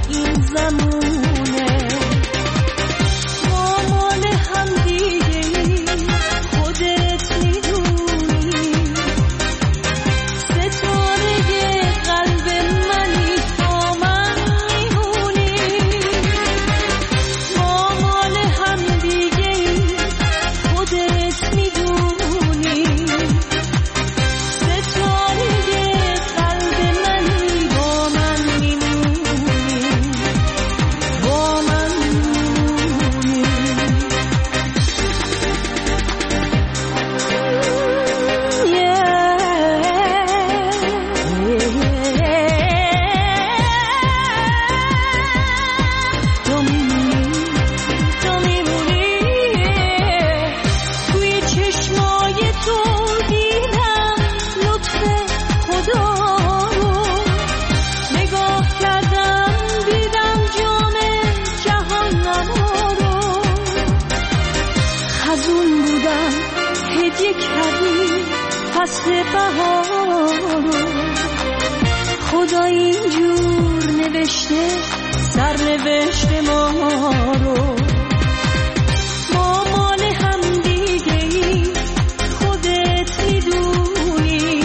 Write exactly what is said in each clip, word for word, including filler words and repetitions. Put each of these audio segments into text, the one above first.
این زمونه. ما مال هم دیگه‌ای خودت میدونی، ستاره قلب منی با من میمونی. ما مال هم دیگه‌ای خودت میدونی، ستاره قلب منی با من میمونی، با من میمونی. تو میمونی، تو میمونی. توی چشمای تو دیدم لطف خدا رو، نگاه کردم دیدم جام جهان نما رو. خزون بودم هدیه کردی فصل بهار رو، خدا اینجور نوشته سرنوشت ما رو. ما مال هم دیگه‌ای خودت میدونی،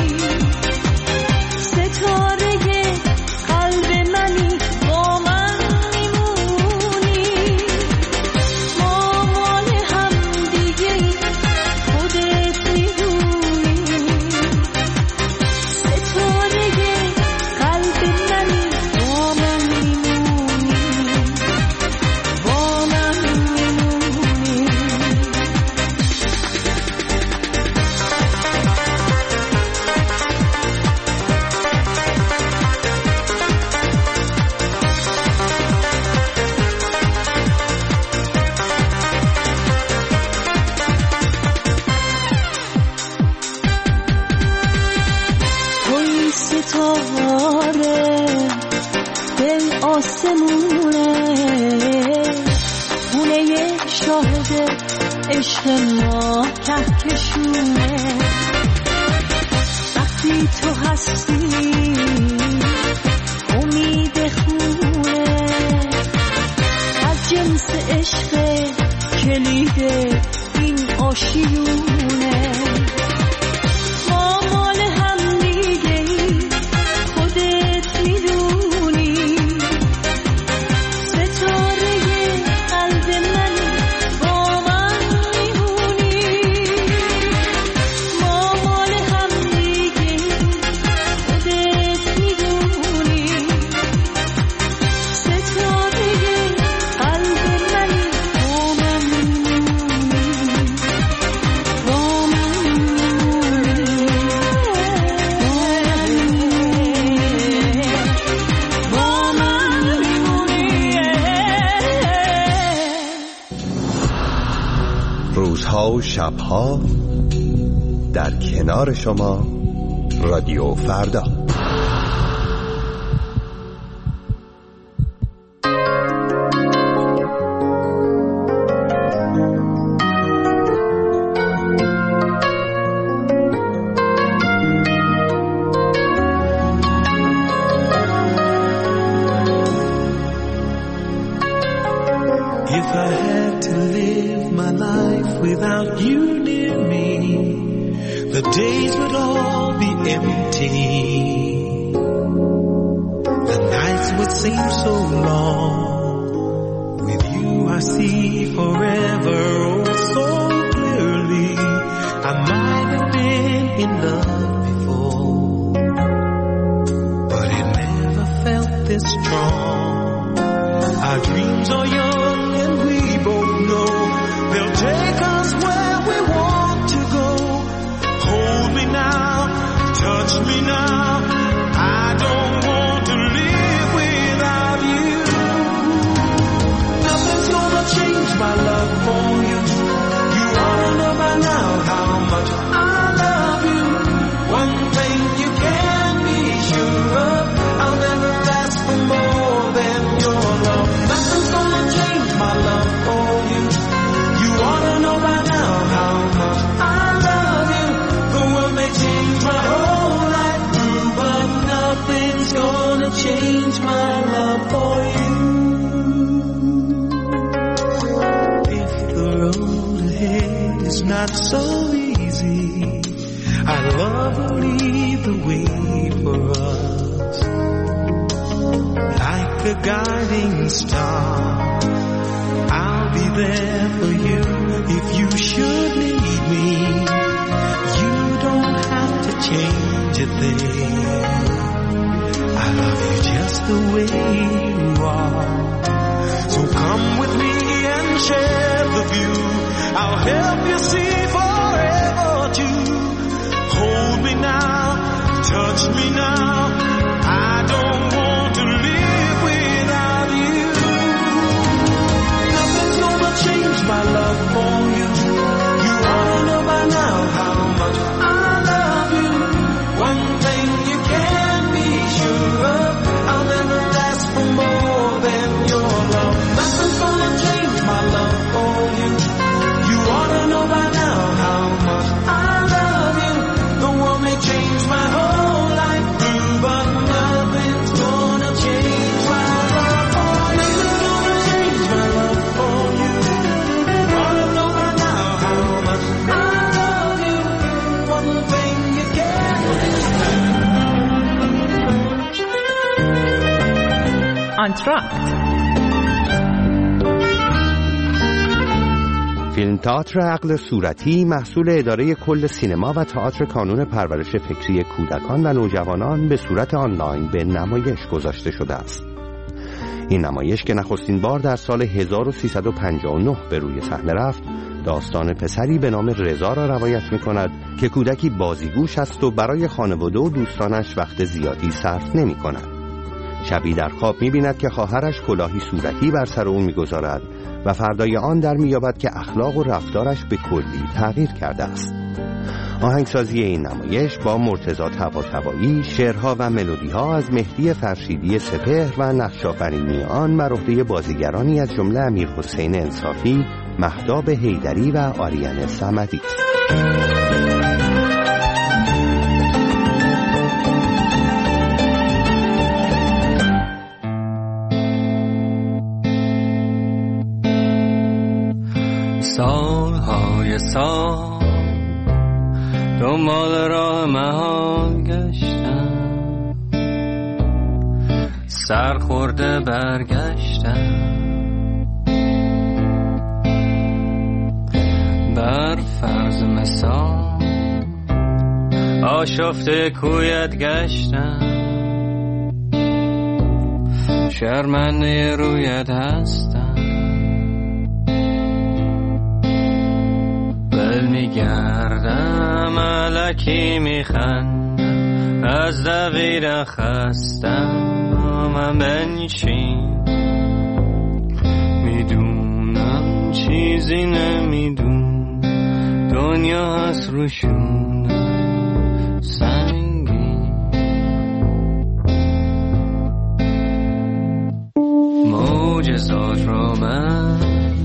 ستاره قلب منی با من میمونی. ما مال هم دیگه‌ای خودت میدونی، ستاره قلب منی با من میمونی، با من میمونی. توی ستاره دل آسمونه، خونه شاهد عشق ما کهکشونه. وقتی تو هستی امید خونه، از جنس عشق کلید این آشیونه. ما مال هم دیگه‌ای خودت میدونی، ستاره قلب منی با من میمونی. ما مال هم دیگه‌ای خودت میدونی، ستاره قلب منی با من میمونی، با من میمونی، با من میمونی. روزها و شبها در کنار شما، رادیو فردا. If I had to live my life without you near me, the days would all be empty. The nights would seem so long. With you I see forever oh so clearly. I might have been in love before, but it never felt this strong. Our dreams are young and we both know they'll take us where we want to go. Hold me now, touch me now. I don't want to live without you. Nothing's gonna change my love for you. You ought to know by now how much I love you. One thing you can be sure of, I'll never ask for more than your love. Nothing's gonna change my love for you. You ought to know by now how much I love you. The world may change my whole life through, but nothing's gonna change my love for you. so easy. I love will lead the way for us, like a guiding star. I'll be there for you if you should need me. You don't have to change a thing. I love you just the way you are. So come with me and share the view. I'll help you see forever too. Hold me now, touch me now. I don't want to live without you. Nothing's gonna change my love for you. You ought to know by now how much I love you. One thing you can be sure of, I'll never ask for more than your love. Nothing's gonna change my love for you. You ought to know by now how much I love you. The world may change my whole life through, but nothing's gonna change my love for you. Nothing's gonna change my love for you. You ought to know by now how much I love you. One thing you can't انتراکت فیلم تئاتر عقل صورتی محصول اداره کل سینما و تئاتر کانون پرورش فکری کودکان و نوجوانان به صورت آنلاین به نمایش گذاشته شده است. این نمایش که نخستین بار در سال هزار و سیصد و پنجاه و نه به روی صحنه رفت، داستان پسری به نام رضا را روایت می‌کند که کودکی بازیگوش است و برای خانواده و دوستانش وقت زیادی صرف نمی‌کند. شبی در خواب می‌بیند که خواهرش کلاهی صورتی بر سر او می‌گذارد و فردای آن در می‌یابد که اخلاق و رفتارش به کلی تغییر کرده است. آهنگسازی این نمایش با مرتضی طباطبایی، شعرها و ملودی‌ها از مهدی فرشیدی سپهر و نقش‌آفرینی آن بر عهده بازیگرانی از جمله امیرحسین انصافی، مهتاب حیدری و آریان صمدی است. سالهای سال دنبال راه محال گشتم، سرخورده برگشتم، بر فرض مثال آشفته کویت گشتم، شرمنده رویت هستم، میگردم الکی میخندم، از دویدن خستم، من بنشین، میدونم چیزی نمیدون، دنیا هست روشونم سنگین، معجزات رو من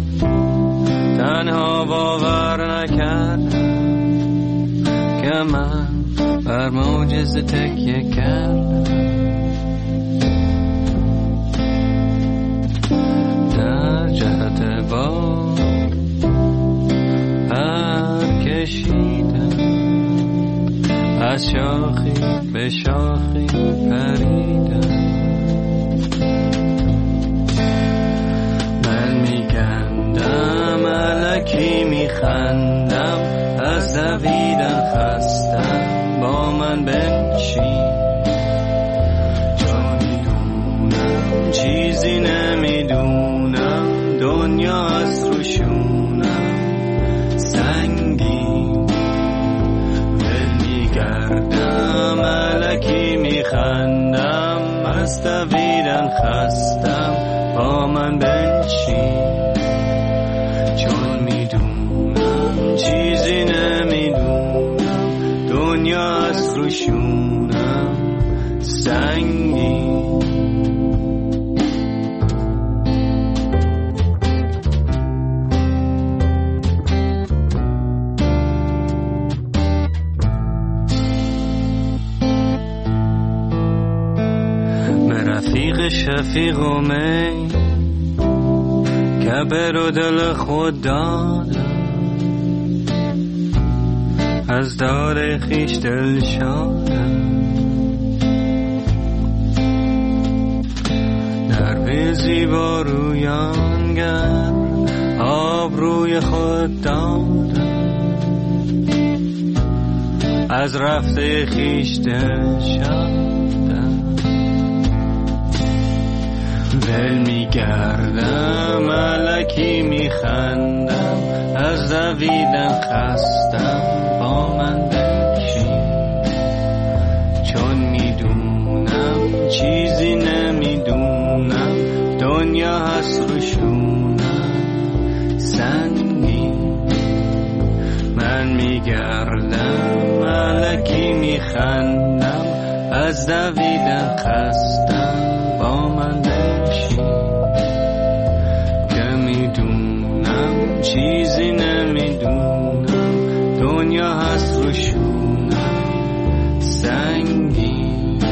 تنها باور نکردم که من بر معجزه تکیه کردم، در جهت با پر کشیدم، از شاخی به شاخی پریدم، من میگندم الکی میخندم، از دویدن خستم، با من بنشین، چون میدونم چیزی نمیدونم، دنیا از روشونم سنگین، ول میگردم الکی میخندم، از دویدن خستم، با من بنشین، چون میدونم چیزی نمیدونم، دنیا از روشونم سنگین. به رفیق شفیق و می که برو دل خود دادم، از دار خویش دل شادم، در به زیبا رویانگر آب روی خود دادم، از رفته خویش دل شادم، ول میگردم الکی میخندم، از دویدن خستم با من بنشین، چون میدونم چیزی نمیدونم، دنیا هست رو شونم سنگین، من میگردم الکی میخندم، از دویدن خستم با من بنشین، که میدونم چیزی نمیدونم، دنیا هست رو شونم سنگین.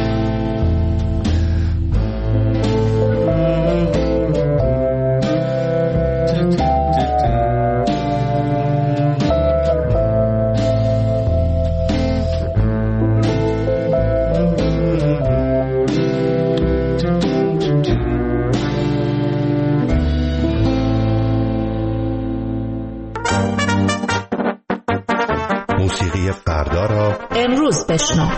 موسیقی فردا را امروز بشنو.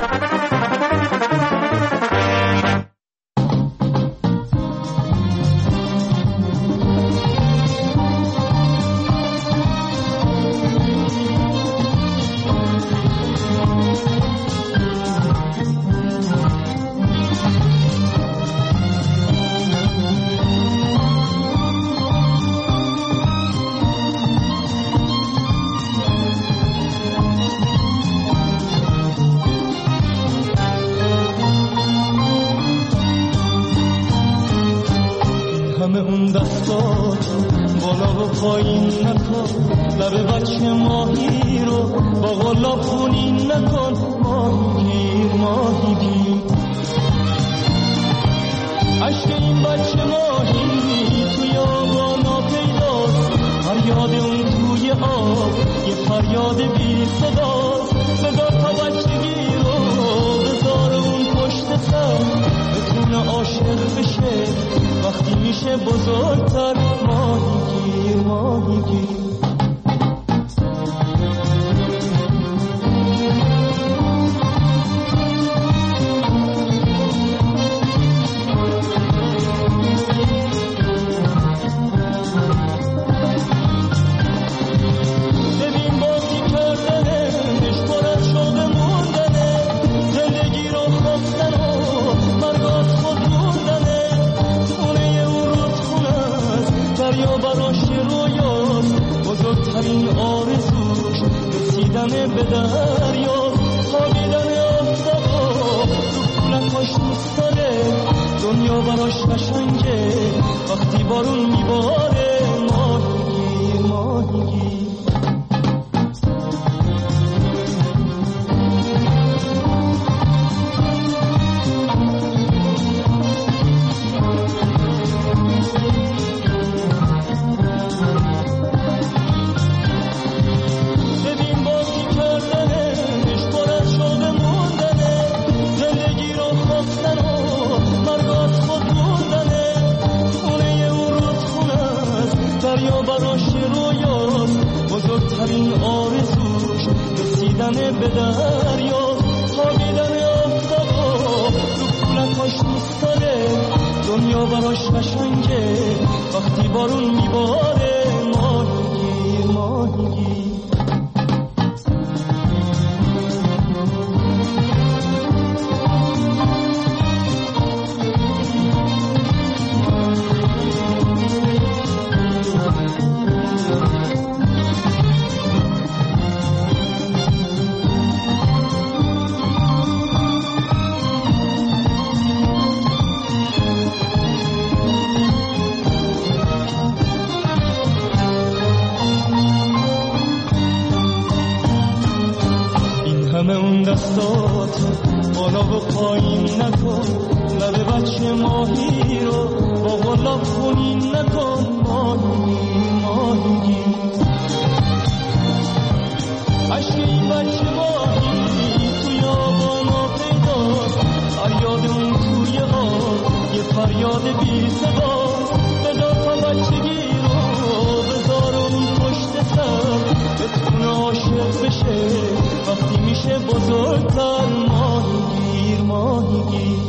عشق این بچه ماهی توی آبانا پیداست، فریاد اون توی آب یه فریاد بی صداست. بذار تا بچگی رو بذار اون پشت سر، بتونه عاشق بشه وقتی میشه بزرگتر. ماهی گیر ماهی گیر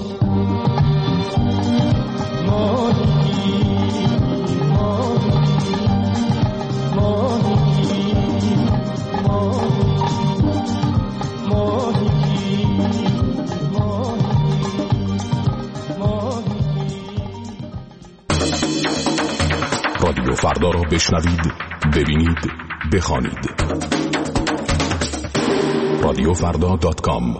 ماهی گیر ماهی گیر ماهی گیر ماهی گیر ماهی گیر. رادیو فردا را بشنوید، ببینید، بخوانید. رادیو فردا دات کام.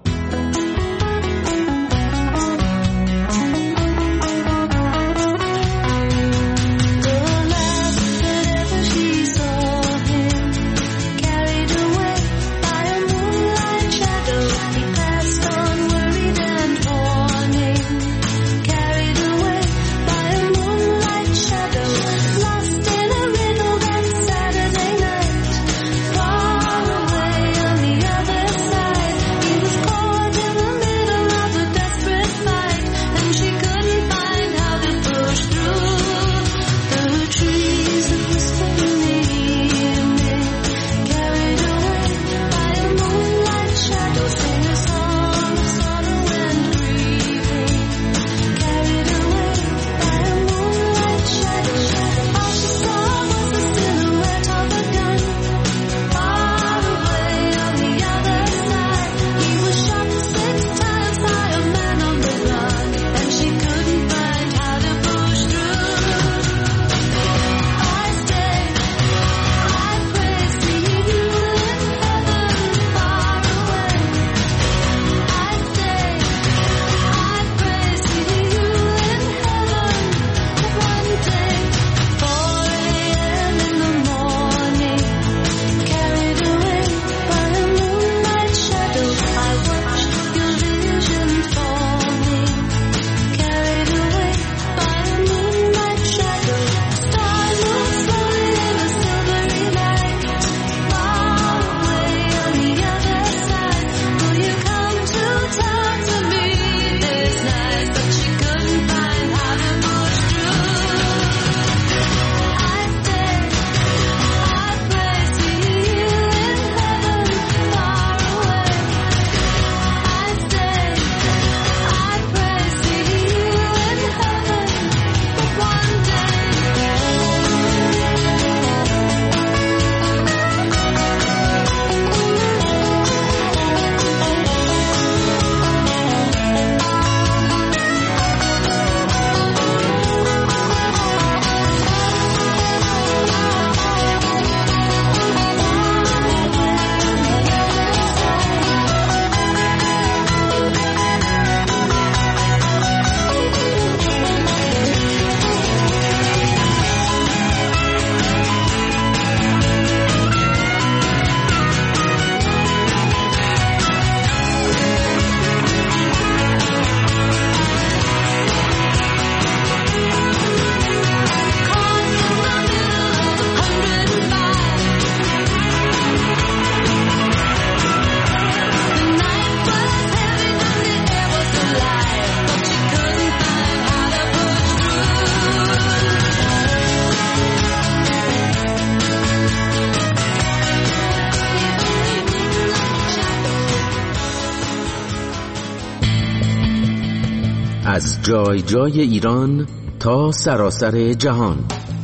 از جای جای ایران تا سراسر جهان.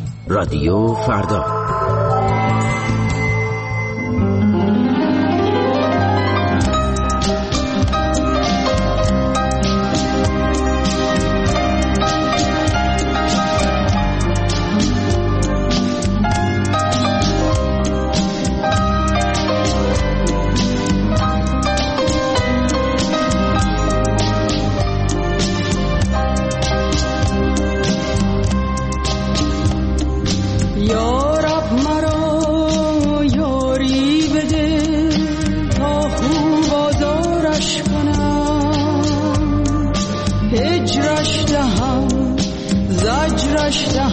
رادیو فردا.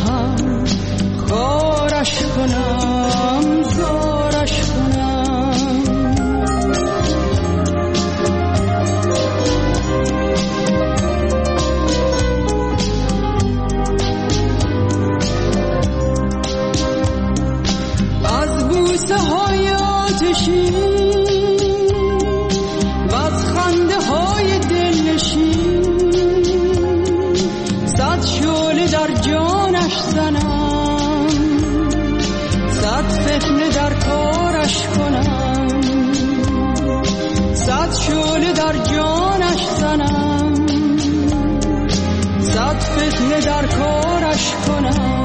خارش کنم زارش کنم قصه های آتشی و از خنده های دلنشین، صد شعله در جانش زنم، صد فتنه در کارش کنم، صد شعله در جانش زنم، صد فتنه در کارش کنم.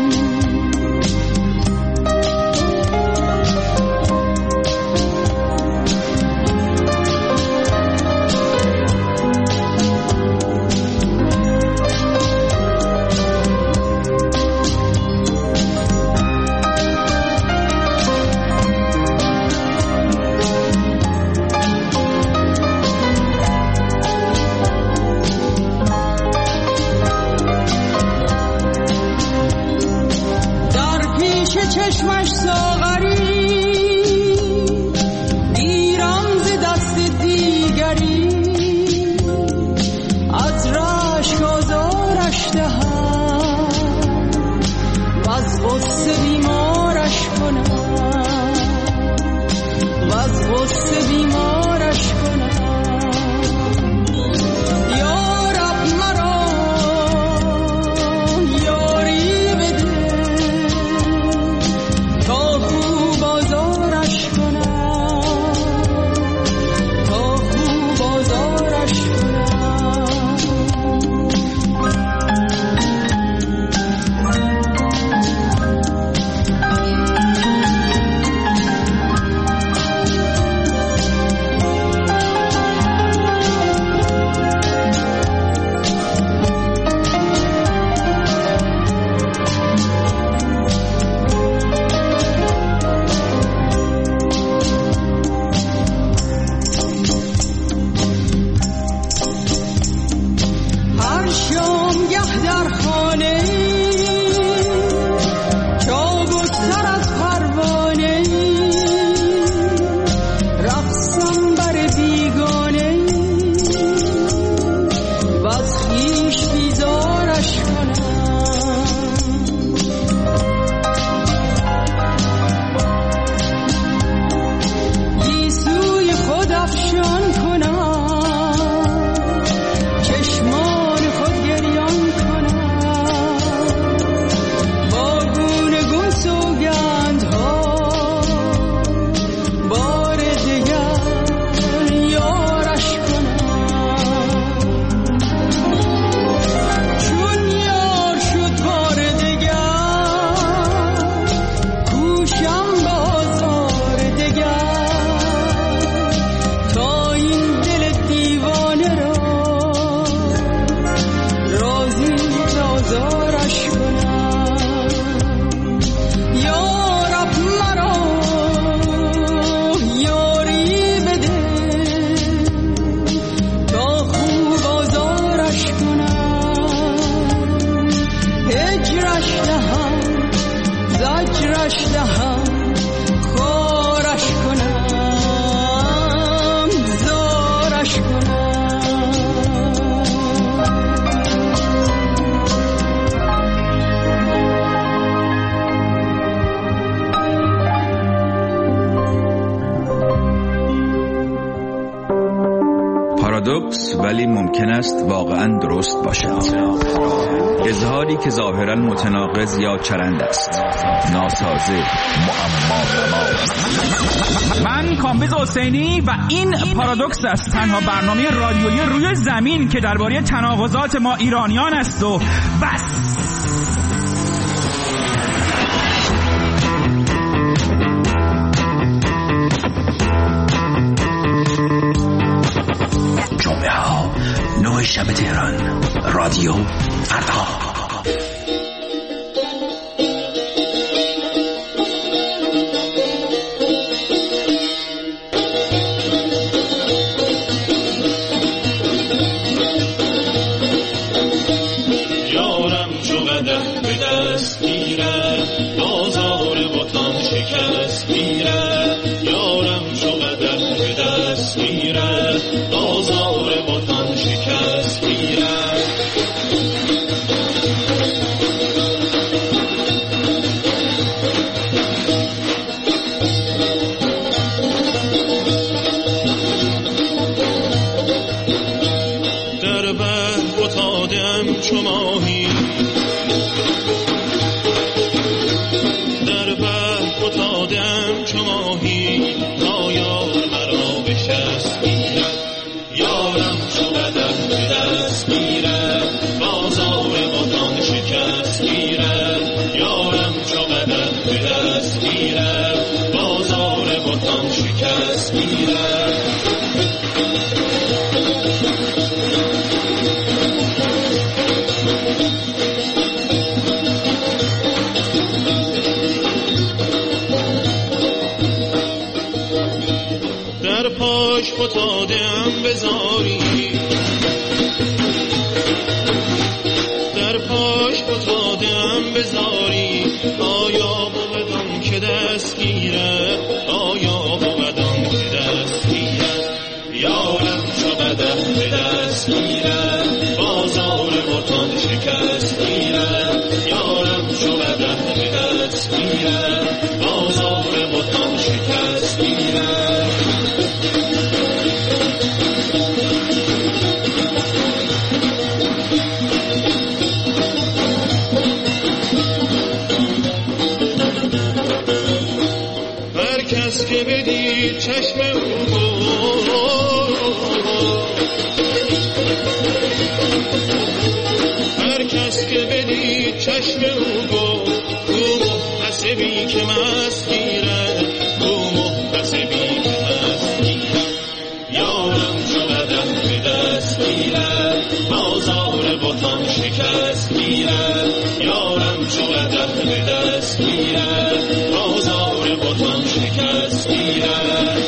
چشمش ساغری گیرم ز دست دیگری، از رشک آزارش دهم و از غصه بیمارش کنم، و از غصه بیمارش کنم. یا رب مرا یاری بده تا خوب آزارش کنم، تا خوب آزارش کنم. پارادوکس ولی ممکن است واقعا درست باشد. اظهاری که ظاهرا متناقض یا چرند است، ناسازه، معما نما. من کامبیز حسینی و این پارادوکس است، تنها برنامه رادیویی روی زمین که درباره تناقضات ما ایرانیان است و بس. جمعه ها نه شب تهران، رادیو فردا. به دست گیرم، بازار بتان شکست گیرم. در پاش فتادم بزاری، در پاش فتادم بزاری، آیا بودم که دست گیرم، آیا بودم که دست گیرم. یارم چو قدم به دست گیرم، بازار بتان شکست گیرم. یارم چو قدم به دست گیرم، بازار بتان شکست گیرم. هر کس که بدید چشم او هر کس که بدید چشم او گفت او محتسبی که مست گیرد، او محتسبی که مست گیرد. یارم چو قدم به دست گیرد، بازار بتان شکست گیرد. یارم چو قدم به دست گیرد، بازار بتان شکست گیرد.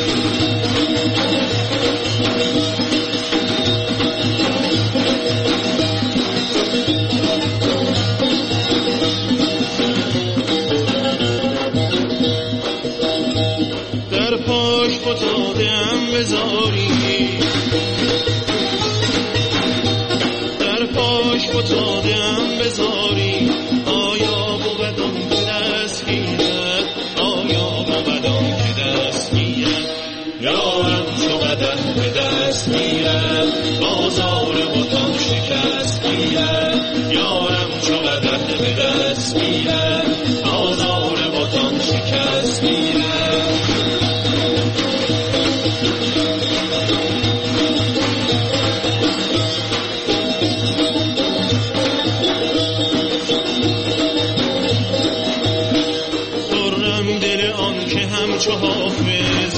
در پاش فتادم بزاری، در پاش فتادم بزاری، آیا بودم که دست گیرد، آیا بودم که دست گیرد. یارم چو قدم به دست گیرد، بازار بتان شکست گیرد. یارم چو قدم به دست گیرد، بازار بتان شکست گیرد. خرم دل آن که همچو حافظ،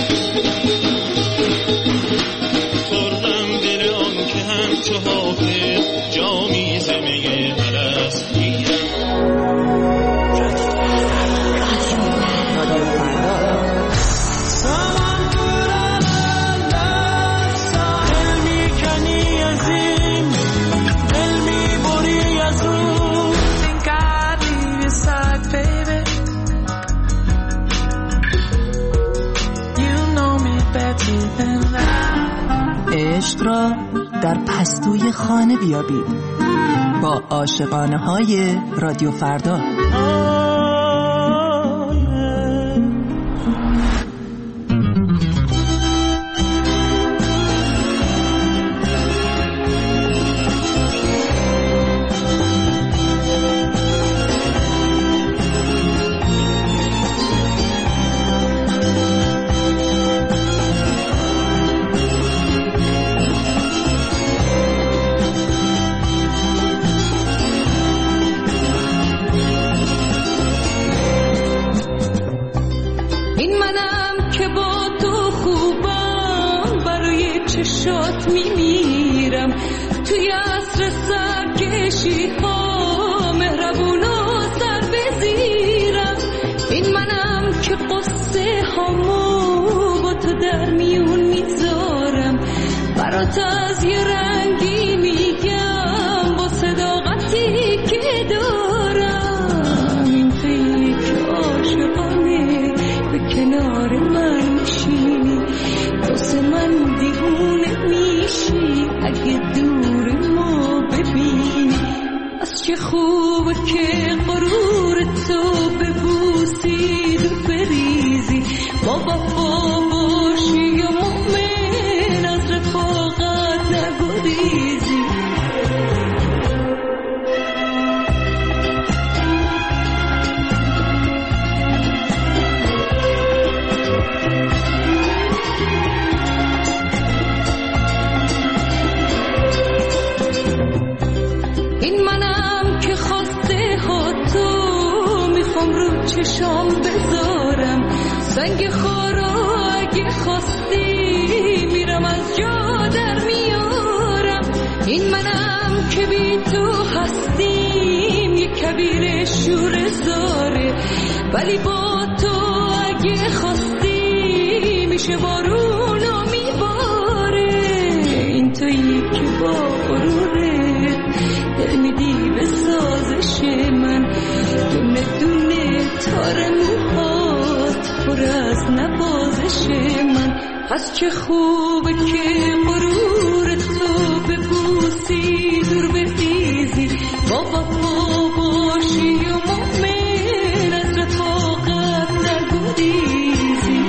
خرم دل آن که همچو حافظ، جامی ز می الست گیرم. عشق را در پستوی خانه بیابید با عاشقانه های رادیو فردا. چشات میمیرم توی عصر سرکشی ها، مهربون و سر بزیرم. این منم که قصه هامو با تو در میون میذارم، برات از یه رنگی میگم با صداقتی که دارم. این فکر عاشقانه به کنار من میشینی، واسه من دیوونه میشی اگه دور ما ببینی. از چه خوبه که غرور تو ببوسی و بریزی، با وفا باشی و مؤمن از رفاقت نگو میام رو چشام بذارم سنگ خارا اگه خواستی میرم از جا در میارم این منم که بی تو هستیم یک کبیر شور زاره ولی با تو اگه خواستی میشه بارونو میباره این تویی که با غروره دل میدی به سازش من دونه دونه تار موهات پر از نوازش من پس چه خوبه که غرور تو ببوسی دور بریزی با وفا باشی و مؤمن از رفاقت نگریزی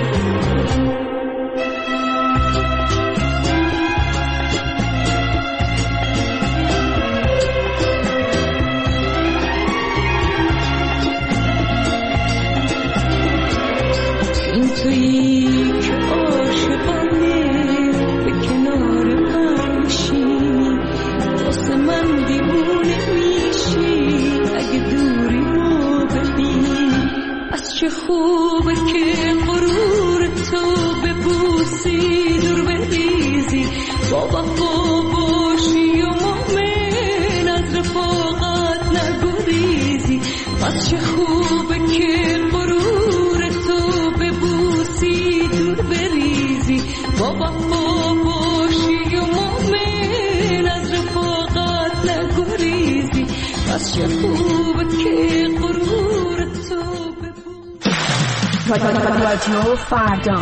این تویی که عاشقانه به کنار من میشی واسه من دیوونه میشی اگه دوری رو ببینی از چه خوبه که غرور تو ببوسی دور بریزی با وفا باشی و مؤمن از رفاقت نگریزی از چه خوبه که غرور تو ببوسی دور بریزی با وفا باشی و مؤمن از رفاقت نگریزی از چه خوبه که غرور تو ببوسی رادیو فردا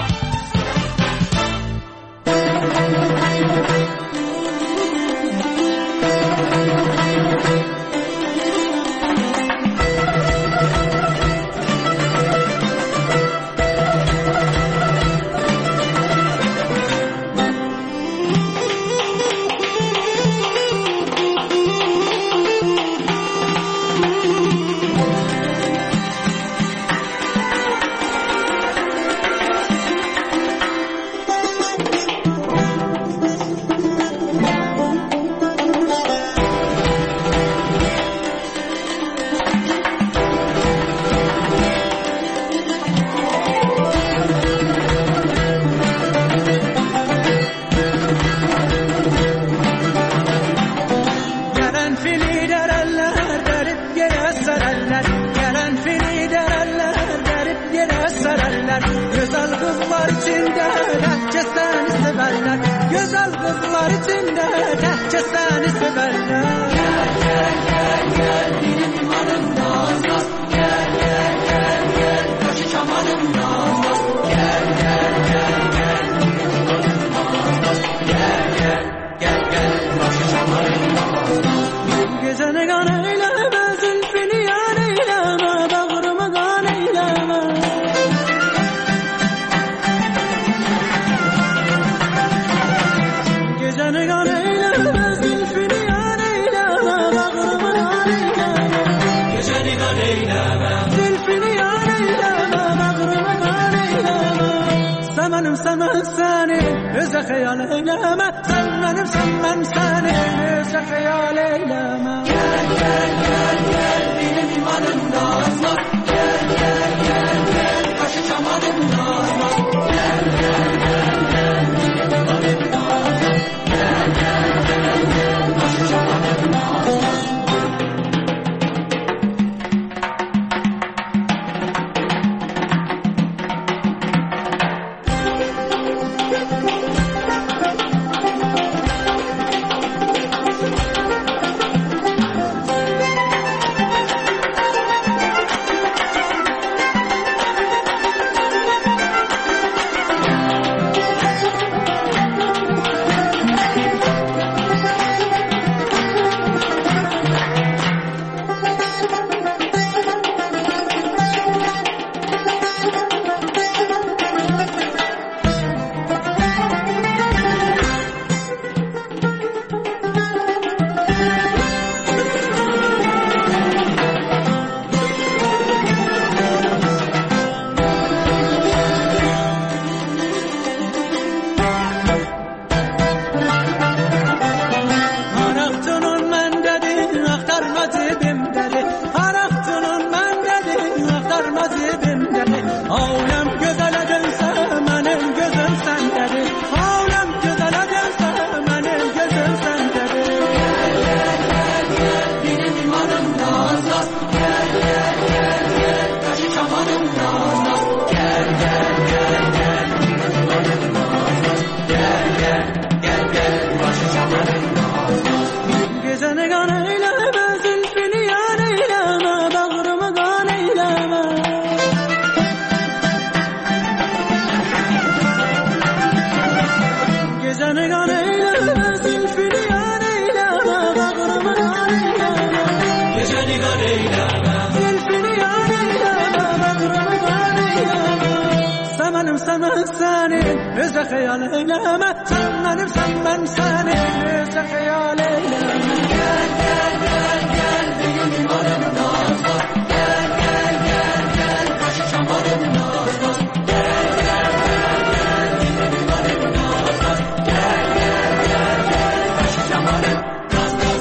خیال لیلم سن من سن من سن خیال لیلم گل گل گل گل دیگه میمانم ناز باز گل گل گل گل کاشیشم بارم ناز باز گل گل گل گل دیگه میمانم ناز باز گل گل گل گل کاشیشم بارم ناز باز.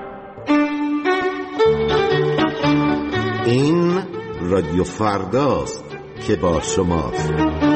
این رادیو فرداست که با شماست.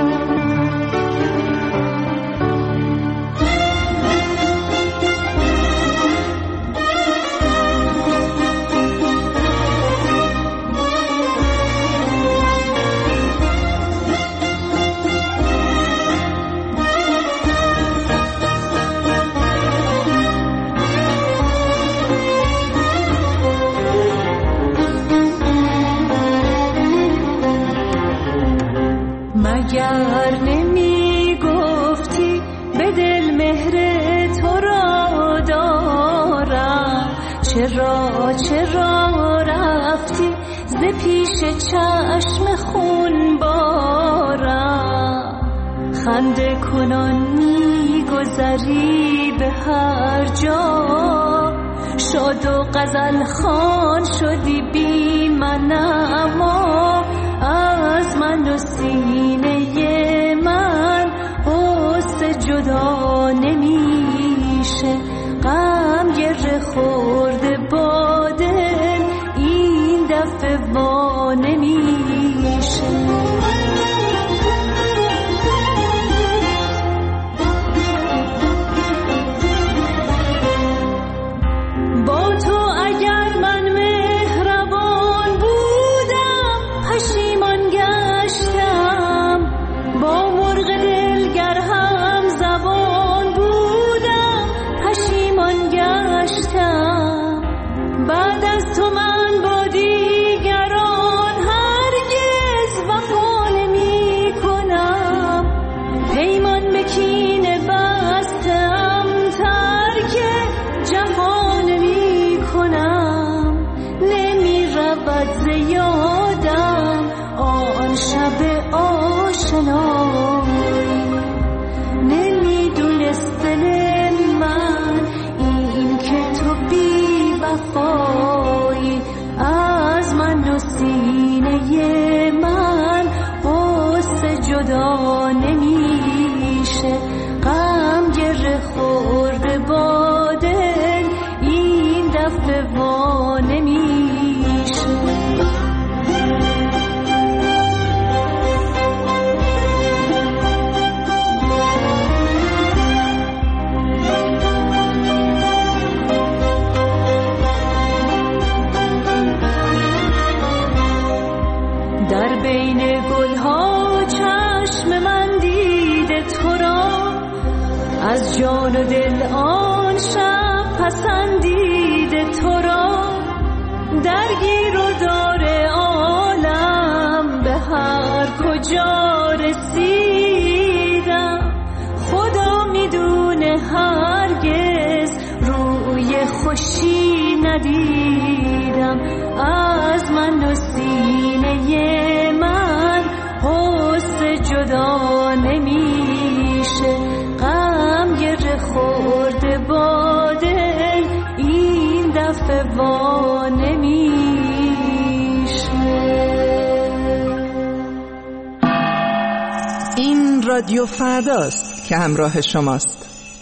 مگر نمی گفتی به دل مهر تو را دارم، چرا چرا رفتی ز پیش چشم خون بارم. خنده کنان می گذری به هر جا، شاد و غزل خوان شدی بی من، اما از من و سینه من غصه جدا نمیشه. غم گره خورده با دل این دفعه وا نمیشه. با تو اگر من مهربان بودم پشیمان گشتم، با مرغ دلگر هم زبان بودم پشیمان گشتم. بعد از تو من با دیگران هرگز وفا نمی کنم، پیمان به کینه بستم ترک جفا نمی کنم. نمی رود ز یادم آن شب آشنایی، نمی دونست دل من این که تو بی وفایی. از من و سینه من غصه جدا نمیشه. غم گره خورده با دل این دفعه وا نمیشه. در بین گلها چشم من دیده تو را، از جان و دل آن شب پسندیده تو را. درگیر و دار عالم به هر کجا رسیدم، خدا میدونه هرگز روی خوشی ندیدم. از من و سینه من غصه جدا نمیشه. غم گره خورده با دل این دفعه وا نمیشه. این رادیو فرداست که همراه شماست.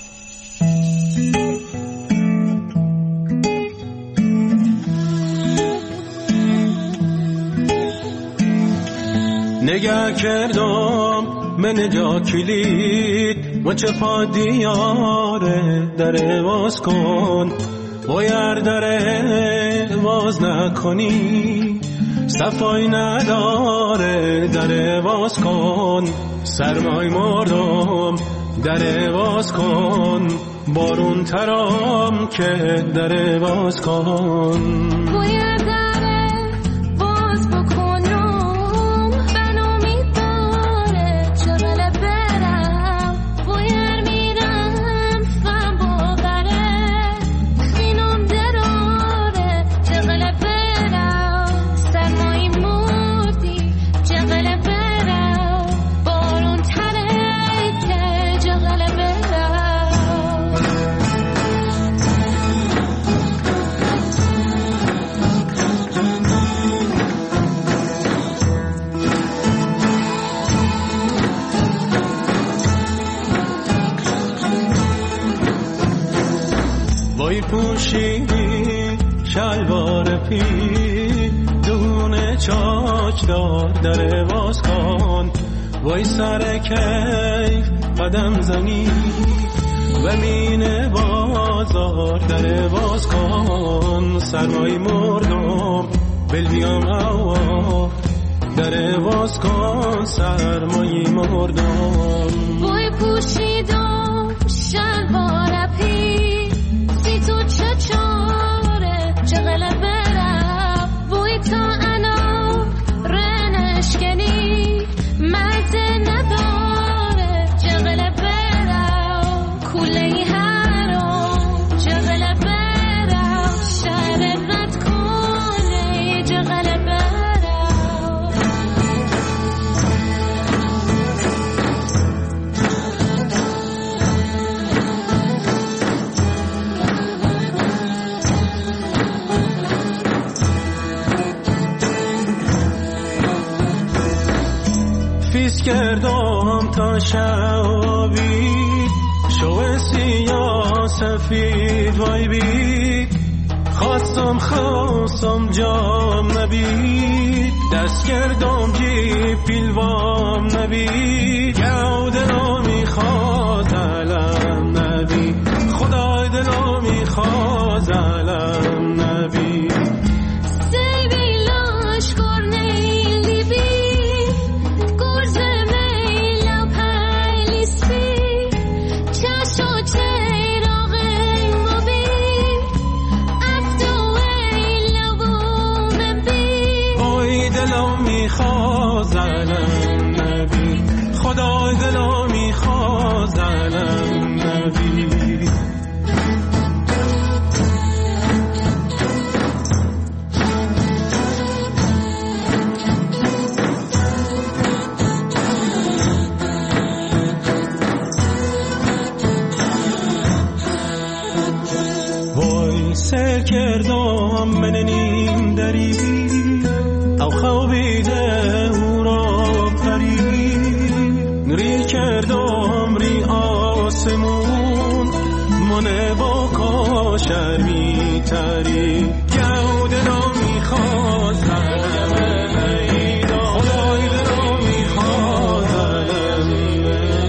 نگه کردم من جا کلید و چه پا دیاره در باز کن، باید در باز نکنی صفای نداره در باز کن. سرمای مردم در باز کن، بارون ترام که در باز کن. باید در باز بکنم بنا میداره چغل برم، باید میرم فهم باوره سینم دراره چغل برم. سرمای مردی چغل برم، بارون تره که پوشیدی شلوار پی دونه چاک دار در باز کن وای سر کیف قدم زنی و مینه بازار در باز کن سرمای مردم بل بیام هوا در باز کن سرمای مردم وای پوشیدم شلوار پی سی تو چه چاره چقدر برم وای تا انا رنشکنی مزه نداره چقدر برم کوله هرم چقدر برم شهر رد کنه چقدر برم فیس کردم تا شبی شو سیاه سفید وای بی خواستم خواستم جام نبید دست کردم جی پیلوام نبید گو دلو میخواد علم نبید خدای دلو میخواد علم نبید خدای دلو میخواد علم نبی وای سر کردم من نیم دری او خوابیده او را پری ری کردم ری آسمون منه با کاشر می تری گو دلو میخواد علم ایدا خدای دلو میخواد علم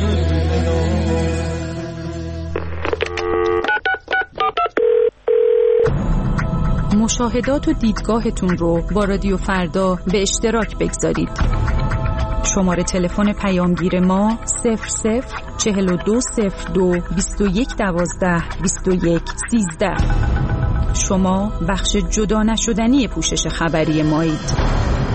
مشاهدات و دیدگاهتون رو با رادیو فردا به اشتراک بگذارید. شماره تلفن پیامگیر ما صفر صفر چهل و دو صفر دو بیست و یک دوازده بیست و یک سیزده. شما بخش جدا نشدنی پوشش خبری مایید.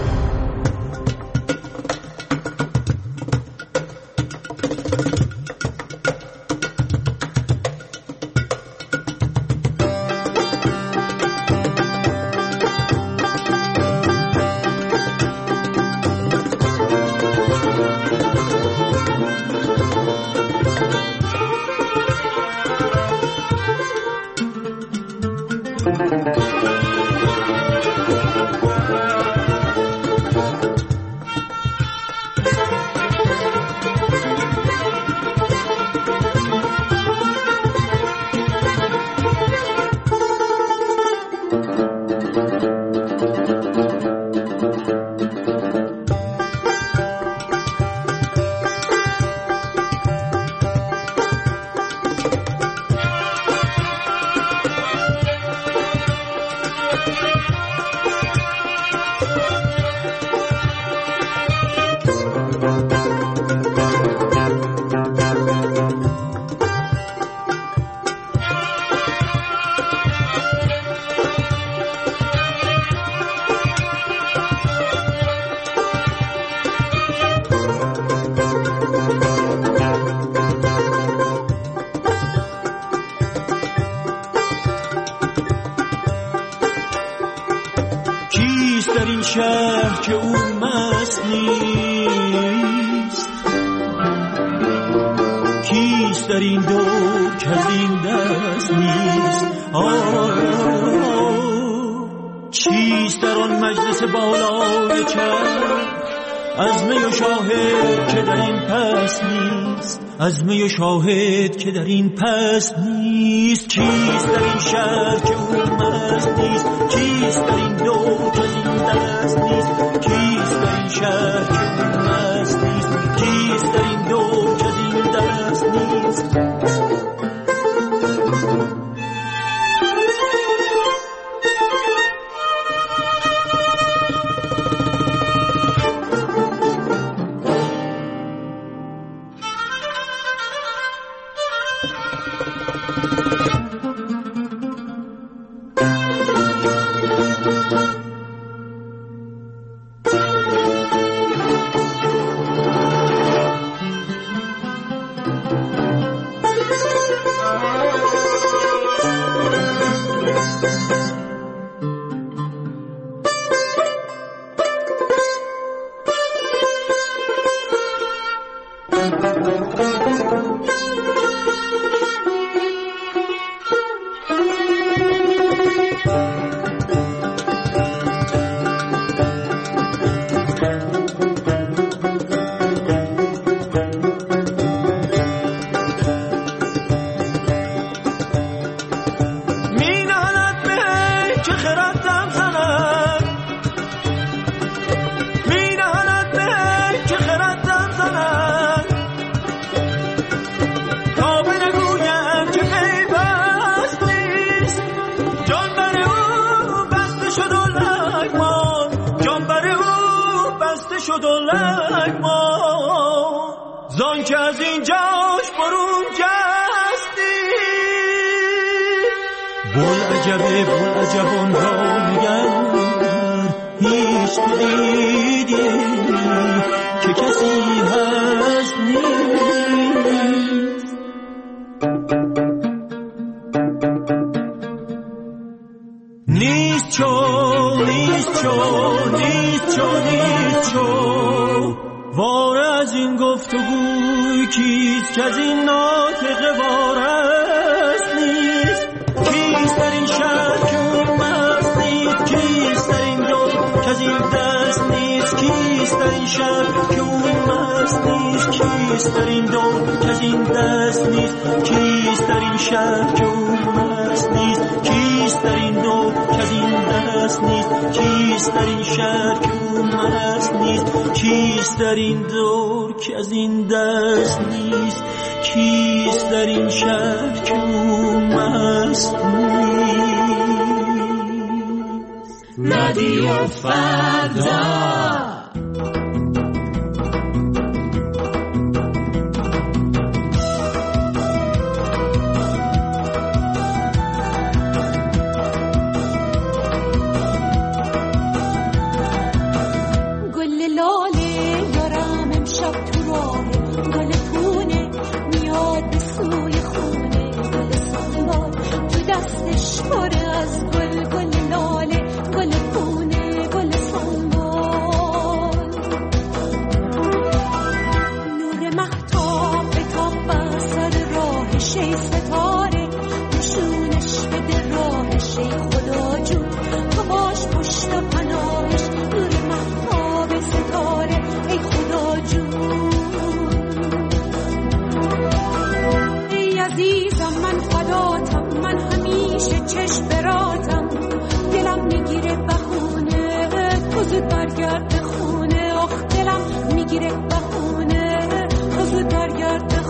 در این شهر که او مست نیست؟ کیست در این دور که از این دست نیست؟ آه چیست در آن مجلس بالای چرخ عزم و شاهد که در این پس نیست، عزم و شاهد که در این پس نیست. کیست در این شهر که او مست نیست؟ کیست در این دو که این دست نیست؟ کیست در این شهر که او مست نیست؟ کیست در این دو که این دست نیست؟ زان که از اینجاش برون جستی بول عجبه بول عجبان را نگر هیچ تو دیدی که کسی هست نیست. نیست چو نیست چو نیست چو نیست چو وار از این گفتگوی کیست که از این ناطقه وارست نیست؟ کیست در این شهر که اون مست نیست؟ کیست در این دو که از این دست نیست؟ کیست در این شهر که اون مست نیست؟ کیست در این دو که از این دست نیست؟ کیست در این شهر که اون مست نیست؟ کیست در این دو که از این دست نیست؟ کیست در این شهر که اون مست نیست؟ کیست در این دور که از این دست نیست؟ کیست در این شهر که او مست نیست؟ رادیو فردا برگرد خونه، آخ دلم میگیره بخونه، تو زود برگرد